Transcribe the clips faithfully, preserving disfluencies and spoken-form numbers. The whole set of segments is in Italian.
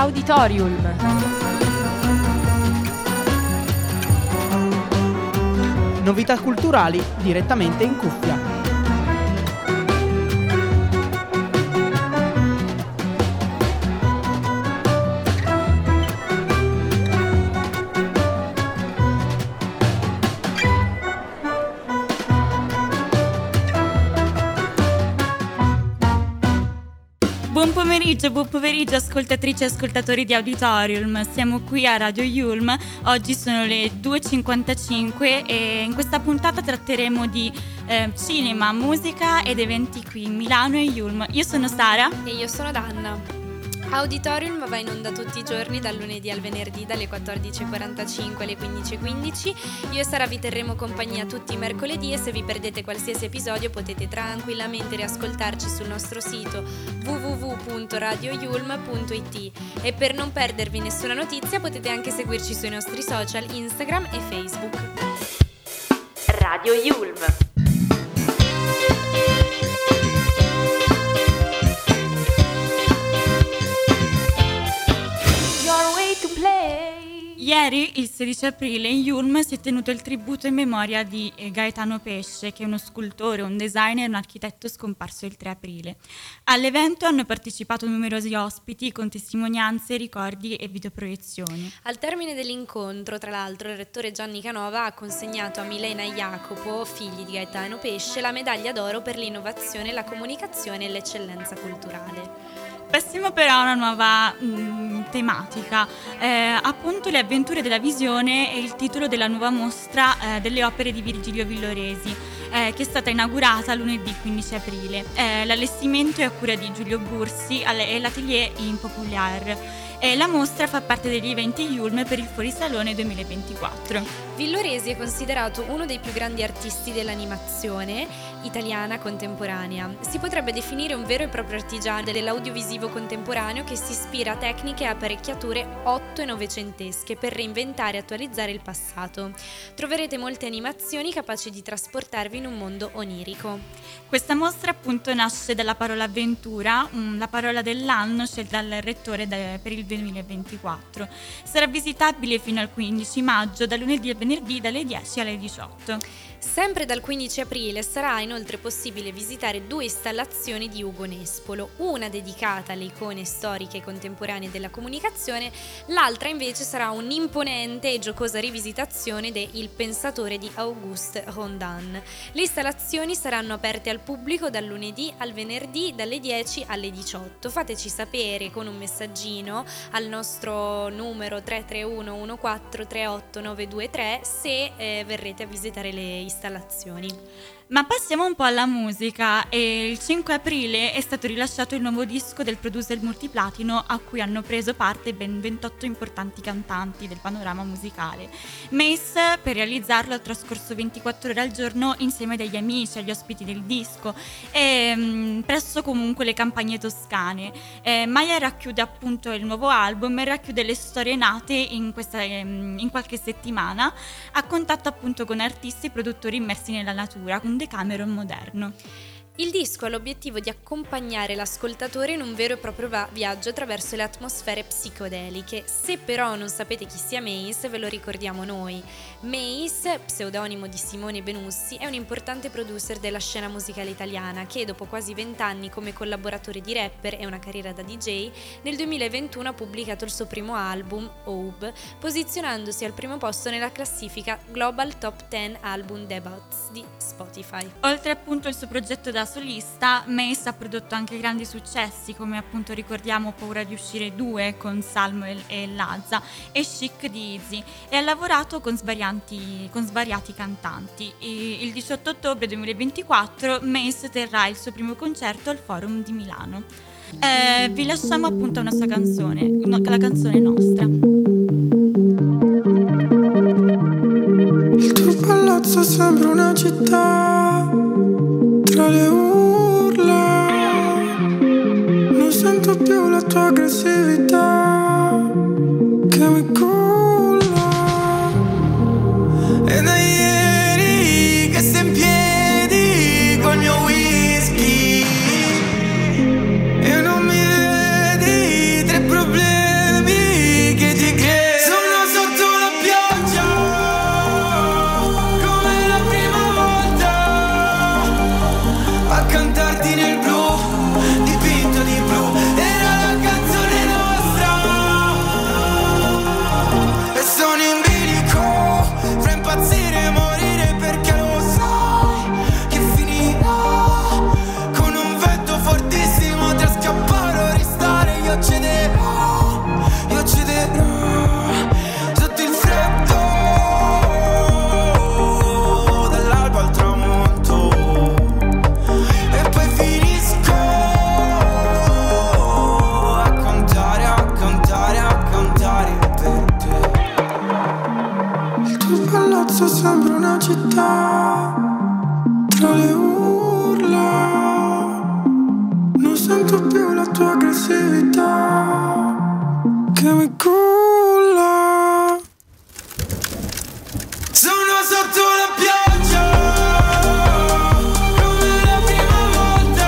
Auditorium. Novità culturali direttamente in cuffia. Buon pomeriggio, buon pomeriggio ascoltatrici e ascoltatori di Auditorium. Siamo qui a Radio Yulm. Oggi sono le due e cinquantacinque e in questa puntata tratteremo di eh, cinema, musica ed eventi qui in Milano e Yulm. Io sono Sara. E io sono Danna. Auditorium va in onda tutti i giorni dal lunedì al venerdì dalle quattordici e quarantacinque alle quindici e quindici. Io e Sara vi terremo compagnia tutti i mercoledì e se vi perdete qualsiasi episodio potete tranquillamente riascoltarci sul nostro sito w w w punto radio yulm punto i t e per non perdervi nessuna notizia potete anche seguirci sui nostri social Instagram e Facebook. Radio Yulm. Ieri, il sedici aprile, in Yulm si è tenuto il tributo in memoria di Gaetano Pesce, che è uno scultore, un designer e un architetto scomparso il tre aprile. All'evento hanno partecipato numerosi ospiti con testimonianze, ricordi e videoproiezioni. Al termine dell'incontro, tra l'altro, il rettore Gianni Canova ha consegnato a Milena e Jacopo, figli di Gaetano Pesce, la medaglia d'oro per l'innovazione, la comunicazione e l'eccellenza culturale. Passiamo però a una nuova mh, tematica, eh, appunto le avventure della visione è il titolo della nuova mostra eh, delle opere di Virgilio Villoresi, eh, che è stata inaugurata lunedì quindici aprile. Eh, l'allestimento è a cura di Giulio Bursi e l'atelier in Populaire. E la mostra fa parte degli eventi Yulm per il Fuorisalone duemilaventiquattro. Villoresi è considerato uno dei più grandi artisti dell'animazione italiana contemporanea. Si potrebbe definire un vero e proprio artigiano dell'audiovisivo contemporaneo che si ispira a tecniche e apparecchiature otto e novecentesche per reinventare e attualizzare il passato. Troverete molte animazioni capaci di trasportarvi in un mondo onirico. Questa mostra appunto nasce dalla parola avventura, la parola dell'anno scelta dal rettore per il duemilaventiquattro. Sarà visitabile fino al quindici maggio, da lunedì al venerdì dalle dieci alle diciotto. Sempre dal quindici aprile sarà inoltre possibile visitare due installazioni di Ugo Nespolo, una dedicata alle icone storiche e contemporanee della comunicazione, l'altra invece sarà un'imponente e giocosa rivisitazione de Il Pensatore di Auguste Rodin. Le installazioni saranno aperte al pubblico dal lunedì al venerdì dalle dieci alle diciotto. Fateci sapere con un messaggino al nostro numero tre tre uno uno quattro tre otto nove due tre se eh, verrete a visitare le installazioni. installazioni. Ma passiamo un po' alla musica e il cinque aprile è stato rilasciato il nuovo disco del producer multiplatino a cui hanno preso parte ben ventotto importanti cantanti del panorama musicale. Mace per realizzarlo ha trascorso ventiquattro ore al giorno insieme agli amici, agli ospiti del disco e mh, presso comunque le campagne toscane. Eh, Maya racchiude appunto il nuovo album e racchiude le storie nate in, questa, ehm, in qualche settimana a contatto appunto con artisti e produttori immersi nella natura, con Decameron moderno. Il disco ha l'obiettivo di accompagnare l'ascoltatore in un vero e proprio va- viaggio attraverso le atmosfere psicodeliche. Se però non sapete chi sia Mace, ve lo ricordiamo noi. Mace, pseudonimo di Simone Benussi, è un importante producer della scena musicale italiana che dopo quasi vent'anni come collaboratore di rapper e una carriera da D J, nel duemilaventuno ha pubblicato il suo primo album, Aube, posizionandosi al primo posto nella classifica Global Top dieci Album Debuts di Spotify. Oltre appunto al suo progetto da solista, Mace ha prodotto anche grandi successi come appunto ricordiamo Paura di uscire due con Salmo e Lazza e Chic di Izzy e ha lavorato con svariati, con svariati cantanti. Il diciotto ottobre duemilaventiquattro Mace terrà il suo primo concerto al Forum di Milano. Eh, vi lasciamo appunto una sua canzone, una, la canzone nostra. Il tuo palazzo sembra una città tra le urla, non sento più la tua aggressività che mi culla. E da ieri che sei in piedi col mio whisky e non mi vedi, tre problemi sento più la tua aggressività che mi culla. Sono sotto la pioggia come la prima volta,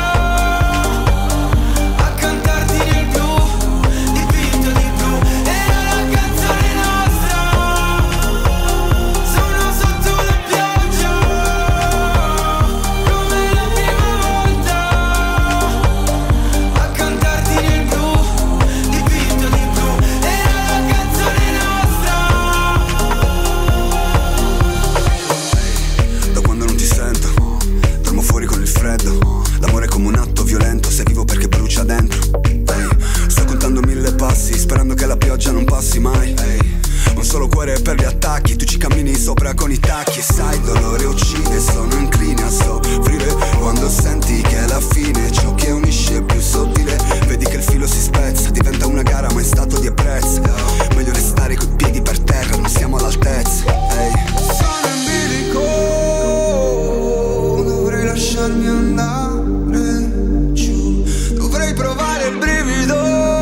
a cantarti nel blu, dipinto di blu, era la canzone nostra. Sono sotto la pioggia come la prima volta, a cantarti nel blu, dipinto di blu, era la canzone nostra. Da quando non ti sento, dormo fuori con il freddo. L'amore è come un atto violento, se vivo perché brucia dentro. Ehi, sto contando mille passi, sperando che la pioggia non passi mai. Ehi, un solo cuore per gli attacchi, tu ci cammini sopra con i tacchi. E sai, il dolore uccide, sono incline a soffrire quando senti che è la fine. Ciò che unisce è più sottile, vedi che il filo si spezza, diventa una gara ma è stato di apprezzo. Meglio restare coi piedi per terra, non siamo all'altezza. Ehi, Sono in bilico, dovrei lasciarmi andare giù, dovrei provare il brivido,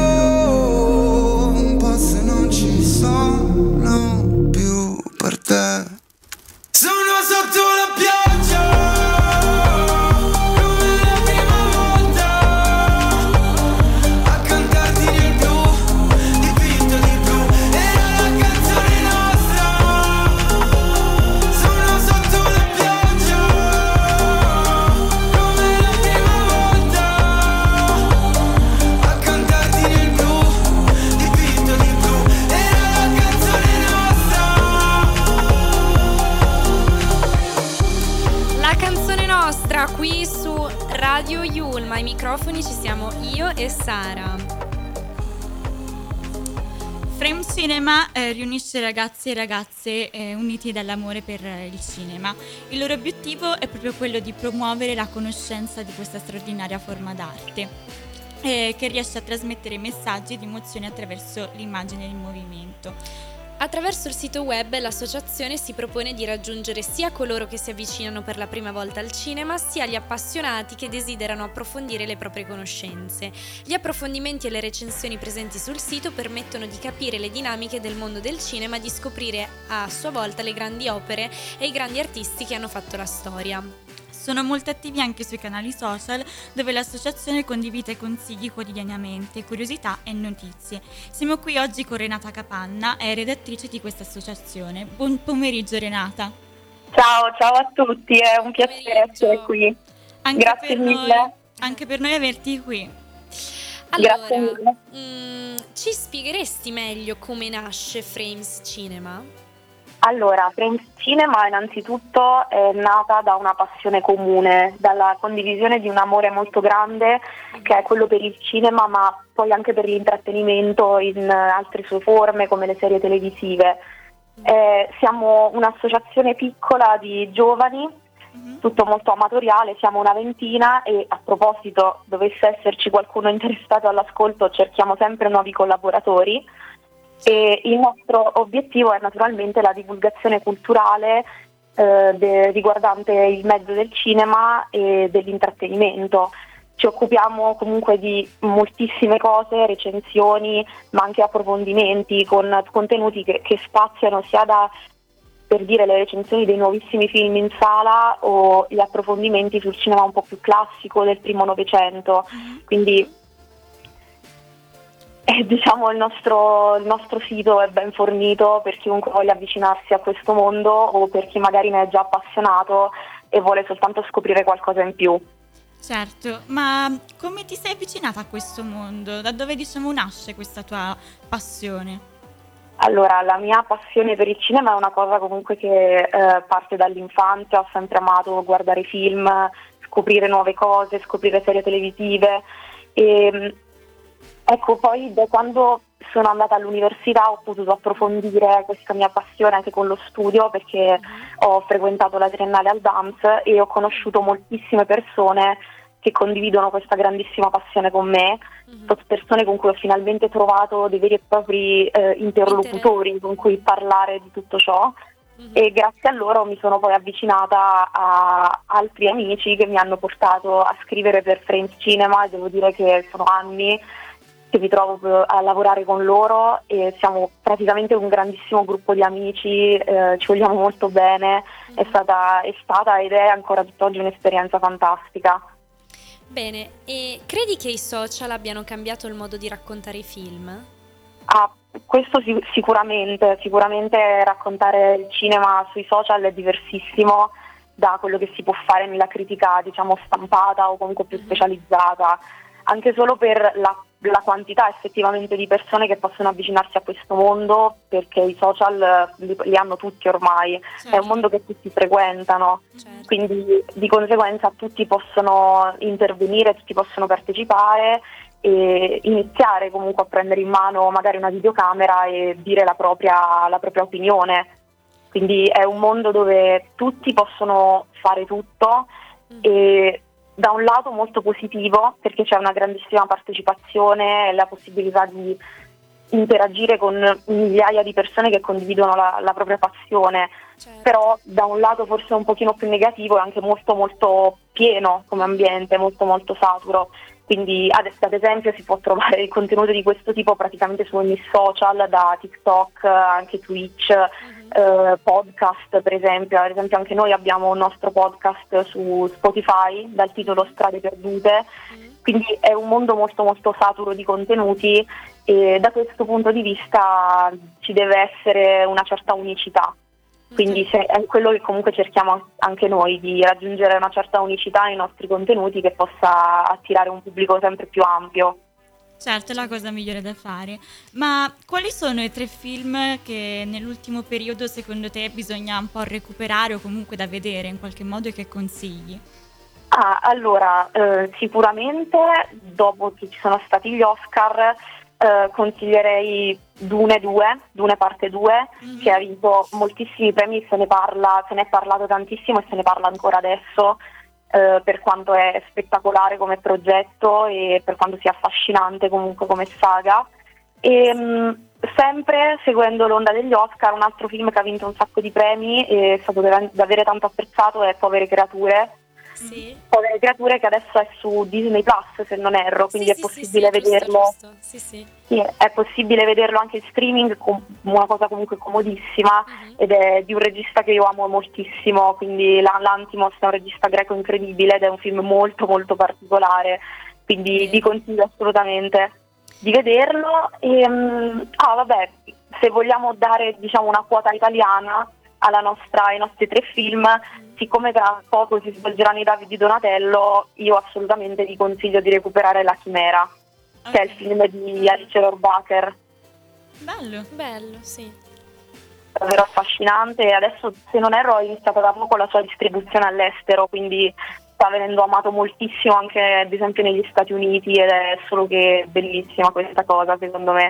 un po' se non ci sono più per te. Sono sotto la pioggia come la prima volta, a cantarti nel blu, dipinto di blu, era la canzone nostra. Sono sotto la pioggia come la prima volta, a cantarti nel blu, dipinto di blu, era la canzone nostra. La canzone nostra qui su Radio Yulma. Ai microfoni ci siamo io e Sara. Frame Cinema eh, riunisce ragazzi e ragazze eh, uniti dall'amore per eh, il cinema. Il loro obiettivo è proprio quello di promuovere la conoscenza di questa straordinaria forma d'arte, eh, che riesce a trasmettere messaggi di emozione attraverso l'immagine e il movimento. Attraverso il sito web l'associazione si propone di raggiungere sia coloro che si avvicinano per la prima volta al cinema, sia gli appassionati che desiderano approfondire le proprie conoscenze. Gli approfondimenti e le recensioni presenti sul sito permettono di capire le dinamiche del mondo del cinema e di scoprire a sua volta le grandi opere e i grandi artisti che hanno fatto la storia. Sono molto attivi anche sui canali social, dove l'associazione condivide consigli quotidianamente, curiosità e notizie. Siamo qui oggi con Renata Capanna, è redattrice di questa associazione. Buon pomeriggio Renata. Ciao, ciao a tutti, è un piacere Pomeriggio. essere qui. Anche Grazie per mille. Noi, anche per noi averti qui. Allora, Grazie mille. mm, ci spiegheresti meglio come nasce Frames Cinema? Allora, Frames Cinema innanzitutto è nata da una passione comune, dalla condivisione di un amore molto grande che è quello per il cinema, ma poi anche per l'intrattenimento in altre sue forme come le serie televisive. Eh, siamo un'associazione piccola di giovani, tutto molto amatoriale, siamo una ventina e a proposito, dovesse esserci qualcuno interessato all'ascolto, cerchiamo sempre nuovi collaboratori. E il nostro obiettivo è naturalmente la divulgazione culturale eh, de- riguardante il mezzo del cinema e dell'intrattenimento. Ci occupiamo comunque di moltissime cose, recensioni, ma anche approfondimenti con contenuti che, che spaziano sia da, per dire, le recensioni dei nuovissimi film in sala o gli approfondimenti sul cinema un po' più classico del primo Novecento. Quindi Eh, diciamo il nostro, il nostro sito è ben fornito per chiunque voglia avvicinarsi a questo mondo o per chi magari ne è già appassionato e vuole soltanto scoprire qualcosa in più. Certo, ma come ti sei avvicinata a questo mondo? Da dove diciamo nasce questa tua passione? Allora, la mia passione per il cinema è una cosa comunque che eh, parte dall'infanzia, ho sempre amato guardare film, scoprire nuove cose, scoprire serie televisive e ecco, poi da quando sono andata all'università ho potuto approfondire questa mia passione anche con lo studio, perché ho frequentato la triennale al D A M S e ho conosciuto moltissime persone che condividono questa grandissima passione con me, mm-hmm. persone con cui ho finalmente trovato dei veri e propri eh, interlocutori con cui parlare di tutto ciò Mhm. e grazie a loro mi sono poi avvicinata a altri amici che mi hanno portato a scrivere per Friends Cinema, e devo dire che sono anni che mi trovo a lavorare con loro e siamo praticamente un grandissimo gruppo di amici, eh, ci vogliamo molto bene, è stata, è stata ed è ancora tutt'oggi un'esperienza fantastica. Bene, e credi che i social abbiano cambiato il modo di raccontare i film? Ah, questo sic- sicuramente, sicuramente raccontare il cinema sui social è diversissimo da quello che si può fare nella critica, diciamo, stampata o comunque più specializzata, anche solo per la, la quantità effettivamente di persone che possono avvicinarsi a questo mondo, perché i social eh, li, li hanno tutti ormai, è un mondo che tutti frequentano, Certo. quindi di conseguenza tutti possono intervenire, tutti possono partecipare e iniziare comunque a prendere in mano magari una videocamera e dire la propria, la propria opinione. Quindi è un mondo dove tutti possono fare tutto e da un lato molto positivo perché c'è una grandissima partecipazione e la possibilità di interagire con migliaia di persone che condividono la, la propria passione, Certo. però da un lato forse un pochino più negativo è anche molto molto pieno come ambiente, molto molto saturo. Quindi ad, ad esempio si può trovare il contenuto di questo tipo praticamente su ogni social, da TikTok, anche Twitch, eh, podcast per esempio. Ad esempio anche noi abbiamo un nostro podcast su Spotify dal titolo Strade Perdute, quindi è un mondo molto molto saturo di contenuti e da questo punto di vista ci deve essere una certa unicità. Quindi se è quello che comunque cerchiamo anche noi, di raggiungere una certa unicità nei nostri contenuti che possa attirare un pubblico sempre più ampio. Certo, è la cosa migliore da fare. Ma quali sono i tre film che nell'ultimo periodo secondo te bisogna un po' recuperare o comunque da vedere in qualche modo e che consigli? Ah, allora, eh, sicuramente dopo che ci sono stati gli Oscar eh, consiglierei Dune due, Dune parte due, mm-hmm. che ha vinto moltissimi premi, se ne parla, se ne è parlato tantissimo e se ne parla ancora adesso, eh, per quanto è spettacolare come progetto e per quanto sia affascinante comunque come saga. E mh, sempre seguendo l'onda degli Oscar, un altro film che ha vinto un sacco di premi e è stato davvero tanto apprezzato è Povere Creature. Sì. Povere Creature, che adesso è su Disney Plus se non erro, quindi Sì, è sì, possibile sì, sì, vederlo. giusto, giusto. Sì, sì. Sì, è possibile vederlo anche in streaming, com- una cosa comunque comodissima, Mhm. ed è di un regista che io amo moltissimo, quindi la- Lanthimos è un regista greco incredibile ed è un film molto molto particolare, quindi Bene. vi consiglio assolutamente di vederlo. E, mm, ah vabbè, se vogliamo dare diciamo una quota italiana alla nostra, ai nostri tre film, siccome tra poco si svolgeranno i David di Donatello, io assolutamente vi consiglio di recuperare La Chimera, che è il film di Alice Rohrwacher, Bello. Bello, sì. davvero affascinante, e adesso se non erro ha iniziato da poco la sua distribuzione all'estero, quindi sta venendo amato moltissimo anche ad esempio negli Stati Uniti, ed è solo che bellissima questa cosa secondo me.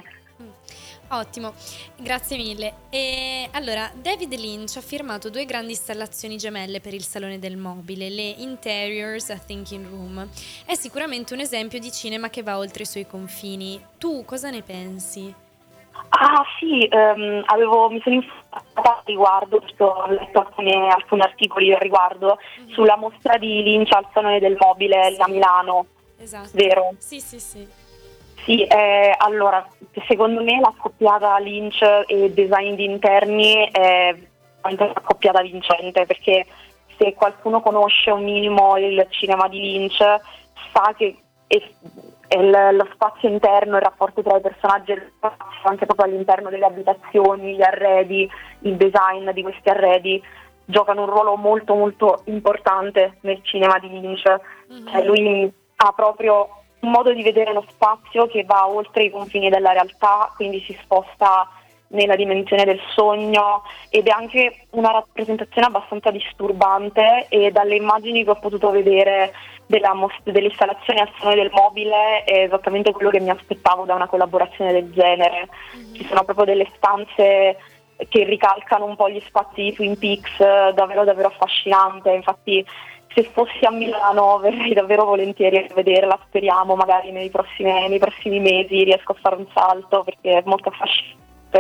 Ottimo, grazie mille. E allora, David Lynch ha firmato due grandi installazioni gemelle per il Salone del Mobile, le Interiors a Thinking Room. È sicuramente un esempio di cinema che va oltre i suoi confini. Tu cosa ne pensi? Ah sì, ehm, avevo, mi sono informata al riguardo, perché ho letto alcune, alcuni articoli al riguardo, Mhm. sulla mostra di Lynch al Salone del Mobile Sì. a Milano, Esatto. vero? Sì, sì, sì. Sì, eh, allora, secondo me la scoppiata Lynch e design di interni è una scoppiata vincente, perché se qualcuno conosce un minimo il cinema di Lynch sa che è, è l- lo spazio interno, il rapporto tra i personaggi e lo spazio, anche proprio all'interno delle abitazioni, gli arredi, il design di questi arredi giocano un ruolo molto molto importante nel cinema di Lynch. Mhm. Cioè, lui ha proprio un modo di vedere lo spazio che va oltre i confini della realtà, quindi si sposta nella dimensione del sogno, ed è anche una rappresentazione abbastanza disturbante, e dalle immagini che ho potuto vedere della most- dell'installazione al Salone del Mobile è esattamente quello che mi aspettavo da una collaborazione del genere. Ci sono proprio delle stanze che ricalcano un po' gli spazi di Twin Peaks, davvero davvero affascinante. Infatti se fossi a Milano verrei davvero volentieri a vederla, speriamo magari nei prossimi, nei prossimi mesi riesco a fare un salto, perché è molto affascinante.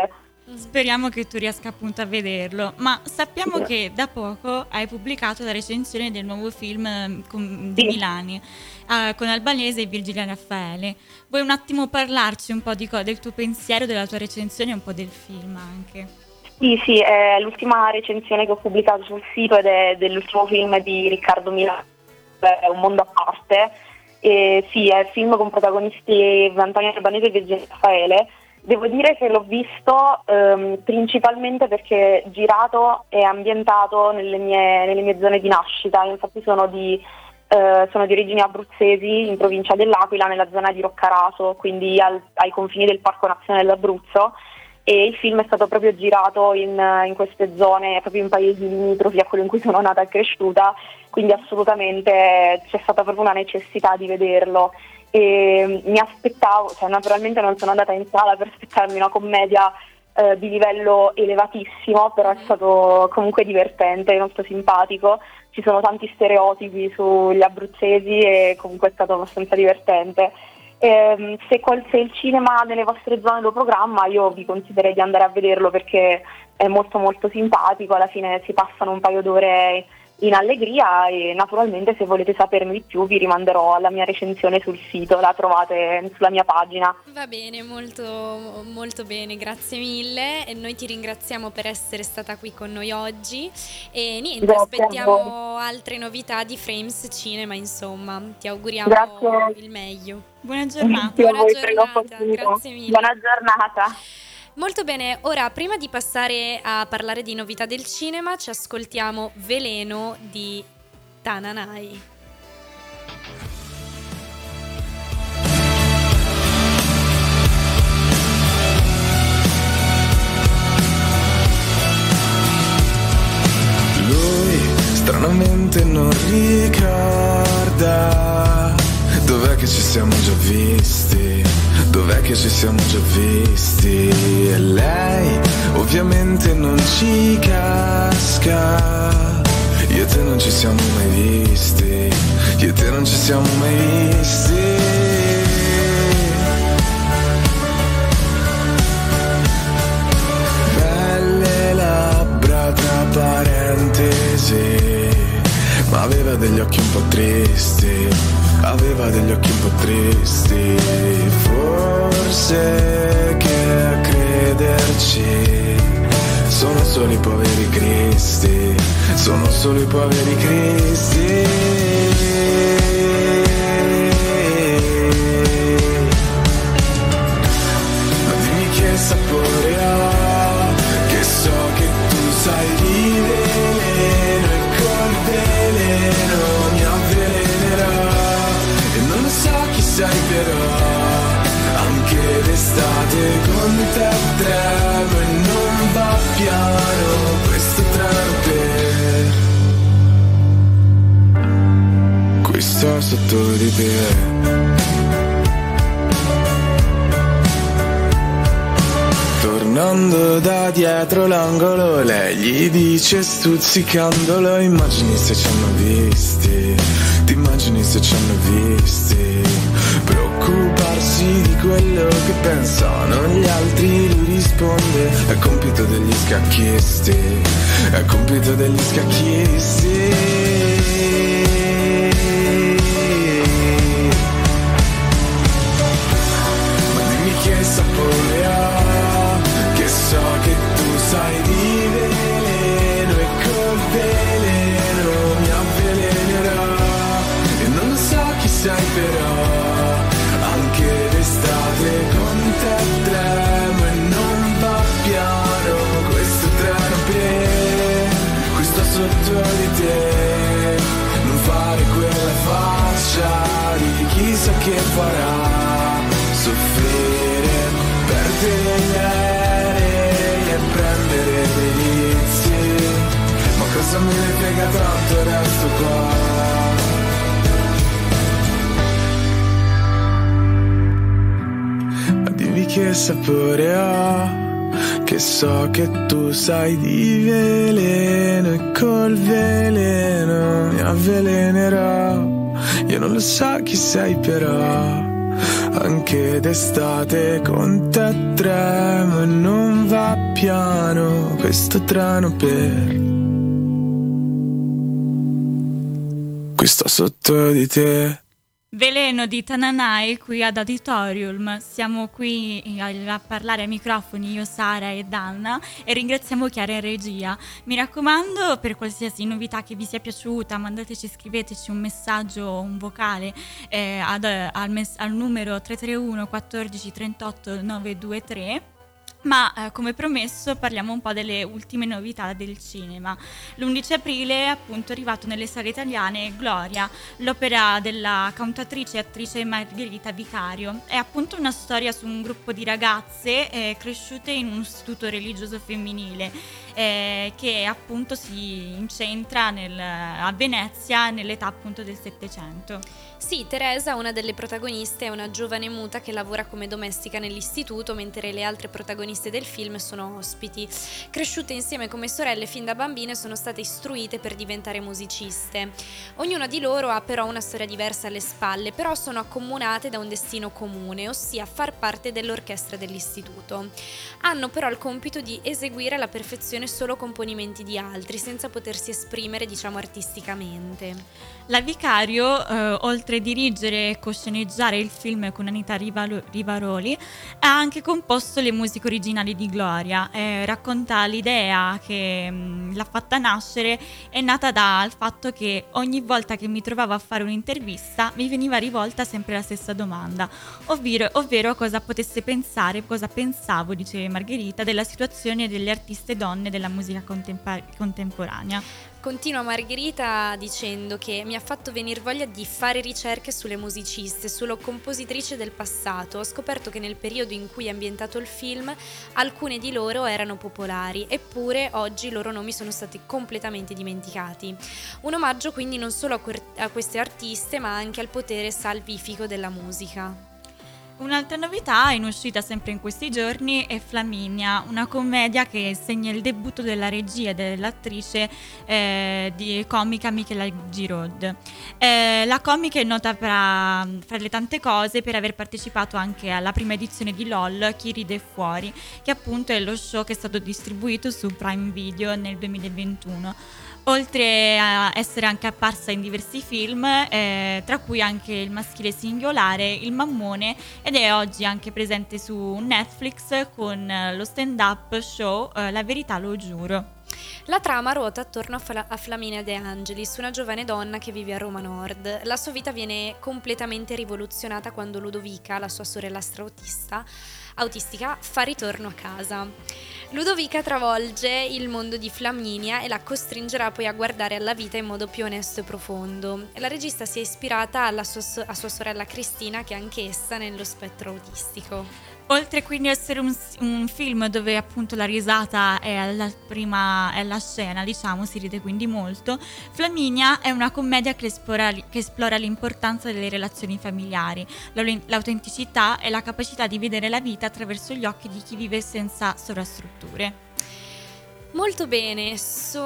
Speriamo che tu riesca appunto a vederlo. Ma sappiamo che da poco hai pubblicato la recensione del nuovo film eh, con, di Sì. Milani eh, con Albanese e Virgilia Raffaele. Vuoi un attimo parlarci un po' di co- del tuo pensiero, della tua recensione e un po' del film anche? Sì, sì, è l'ultima recensione che ho pubblicato sul sito ed è dell'ultimo film di Riccardo Milani, è Un mondo a parte. E sì, è il film con protagonisti Antonio Albanese e Virginia Raffaele. Devo dire che l'ho visto ehm, principalmente perché è girato e ambientato nelle mie, nelle mie zone di nascita. Infatti sono di, eh, sono di origini abruzzesi, in provincia dell'Aquila, nella zona di Roccaraso, quindi al, ai confini del Parco Nazionale dell'Abruzzo, e il film è stato proprio girato in, in queste zone, proprio in paesi limitrofi a quello in cui sono nata e cresciuta, quindi assolutamente c'è stata proprio una necessità di vederlo. E mi aspettavo, cioè naturalmente non sono andata in sala per aspettarmi una commedia eh, di livello elevatissimo, però è stato comunque divertente, molto simpatico, ci sono tanti stereotipi sugli abruzzesi e comunque è stato abbastanza divertente. E, se, qual- se il cinema nelle vostre zone lo programma, io vi consiglierei di andare a vederlo perché è molto molto simpatico, alla fine si passano un paio d'ore in allegria e naturalmente se volete saperne di più vi rimanderò alla mia recensione sul sito, la trovate sulla mia pagina. Va bene, molto, molto bene, grazie mille. E noi ti ringraziamo per essere stata qui con noi oggi e niente, Grazie a aspettiamo altre novità di Frames Cinema, insomma, ti auguriamo Grazie. il meglio. Buona giornata. Grazie a Buona voi per giornata, l'opportunità. grazie mille. Buona giornata. Molto bene, ora prima di passare a parlare di novità del cinema ci ascoltiamo Veleno di Tananai. Lui stranamente non ricorda dov'è che ci siamo già visti, dov'è che ci siamo già visti. E lei ovviamente non ci casca. Io e te non ci siamo mai visti, io e te non ci siamo mai visti. Belle labbra tra parentesi, ma aveva degli occhi un po' tristi, aveva degli occhi un po' tristi. Forse che a crederci sono solo i poveri cristi, sono solo i poveri cristi. Ma dimmi che sapore ha, che so che tu sai di veleno e col veleno mi avvelenerà. E non lo so chi sei però, anche d'estate con te tremo e non va piano questo treno per qui sto sotto di te. Tornando da dietro l'angolo, lei gli dice stuzzicandolo: immagini se ci hanno visti, ti immagini se ci hanno visti. Preoccuparsi di quello che pensano gli altri, lui risponde: è compito degli scacchisti, è compito degli scacchisti. Ma dimmi che sapore ha, che so che tu sai di veleno e col veleno mi avvelenerà. E non lo so chi sei però, anche d'estate con te tremo e non va piano questo treno per qui sto sotto di te. Non fare quella faccia di chissà che farà soffrire, perdere gli aerei e prendere delizie. Ma cosa me ne frega tanto, resto qua. Che sapore ha, che so che tu sai di veleno e col veleno mi avvelenerà. Io non lo so chi sei però, anche d'estate con te tremo e non va piano questo treno per qui sto sotto di te. Veleno di Tananai qui ad Auditorium. Siamo qui a parlare ai microfoni io, Sara e Danna, e ringraziamo Chiara in regia. Mi raccomando, per qualsiasi novità che vi sia piaciuta, mandateci, scriveteci un messaggio, un vocale eh, ad, al, mes- al numero tre tre uno quattordici trentotto novecentoventitré. Ma eh, come promesso parliamo un po' delle ultime novità del cinema. L'undici aprile è appunto arrivato nelle sale italiane Gloria, l'opera della cantatrice e attrice Margherita Vicario. È appunto una storia su un gruppo di ragazze eh, cresciute in un istituto religioso femminile eh, che appunto si incentra nel, a Venezia nell'età appunto del Settecento. Sì, Teresa, una delle protagoniste, è una giovane muta che lavora come domestica nell'istituto, mentre le altre protagoniste del film sono ospiti. Cresciute insieme come sorelle fin da bambine, sono state istruite per diventare musiciste. Ognuna di loro ha però una storia diversa alle spalle, però sono accomunate da un destino comune, ossia far parte dell'orchestra dell'istituto. Hanno però il compito di eseguire alla perfezione solo componimenti di altri, senza potersi esprimere, diciamo, artisticamente. La Vicario, eh, oltre a dirigere e cosceneggiare il film con Anita Rivalo- Rivaroli, ha anche composto le musiche originali di Gloria. Eh, racconta l'idea che mh, l'ha fatta nascere è nata dal fatto che ogni volta che mi trovavo a fare un'intervista mi veniva rivolta sempre la stessa domanda, ovvero, ovvero cosa potesse pensare, cosa pensavo, dice Margherita, della situazione delle artiste donne della musica contempa- contemporanea. Continua Margherita dicendo che mi ha fatto venire voglia di fare ricerche sulle musiciste, sulle compositrici del passato. Ho scoperto che nel periodo in cui è ambientato il film alcune di loro erano popolari, eppure oggi i loro nomi sono stati completamente dimenticati. Un omaggio quindi non solo a, que- a queste artiste, ma anche al potere salvifico della musica. Un'altra novità in uscita sempre in questi giorni è Flaminia, una commedia che segna il debutto della regia e dell'attrice eh, di comica Michela Girod. Eh, la comica è nota fra, fra le tante cose per aver partecipato anche alla prima edizione di LOL Chi ride fuori, che appunto è lo show che è stato distribuito su Prime Video nel duemilaventuno. Oltre a essere anche apparsa in diversi film, eh, tra cui anche Il maschile singolare, Il mammone, ed è oggi anche presente su Netflix con eh, lo stand-up show eh, La verità lo giuro. La trama ruota attorno a, Fla- a Flaminia De Angelis, una giovane donna che vive a Roma Nord. La sua vita viene completamente rivoluzionata quando Ludovica, la sua sorella autista, autistica, fa ritorno a casa. Ludovica travolge il mondo di Flaminia e la costringerà poi a guardare alla vita in modo più onesto e profondo. La regista si è ispirata alla sua, a sua sorella Cristina, che è anch'essa nello spettro autistico. Oltre quindi ad essere un, un film dove appunto la risata è alla prima è alla scena, diciamo, si ride quindi molto, Flaminia è una commedia che esplora, che esplora l'importanza delle relazioni familiari, l'autenticità e la capacità di vedere la vita attraverso gli occhi di chi vive senza sovrastrutture. Molto bene,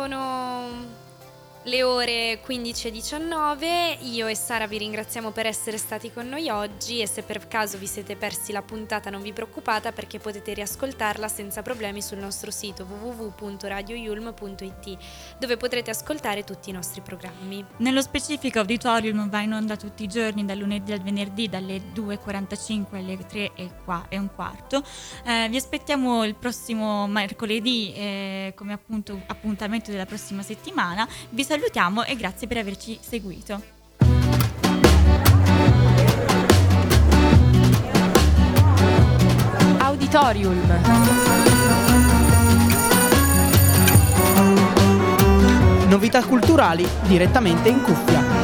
sono le ore quindici e diciannove, io e Sara vi ringraziamo per essere stati con noi oggi, e se per caso vi siete persi la puntata non vi preoccupate, perché potete riascoltarla senza problemi sul nostro sito w w w punto radio yulm punto i t, dove potrete ascoltare tutti i nostri programmi. Nello specifico Auditorium va in onda tutti i giorni dal lunedì al venerdì dalle due e quarantacinque alle tre e un quarto. Eh, vi aspettiamo il prossimo mercoledì eh, come appunto appuntamento della prossima settimana. Vi salutiamo e grazie per averci seguito. Auditorium. Novità culturali direttamente in cuffia.